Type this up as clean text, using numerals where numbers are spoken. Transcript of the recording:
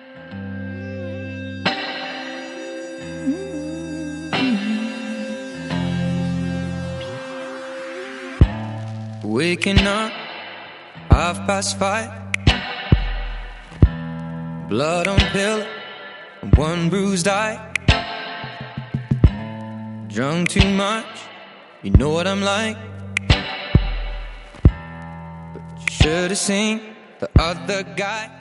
Waking up 5:30, blood on pillow, one bruised eye. Drunk too much, you know what I'm like. But you should've seen the other guy.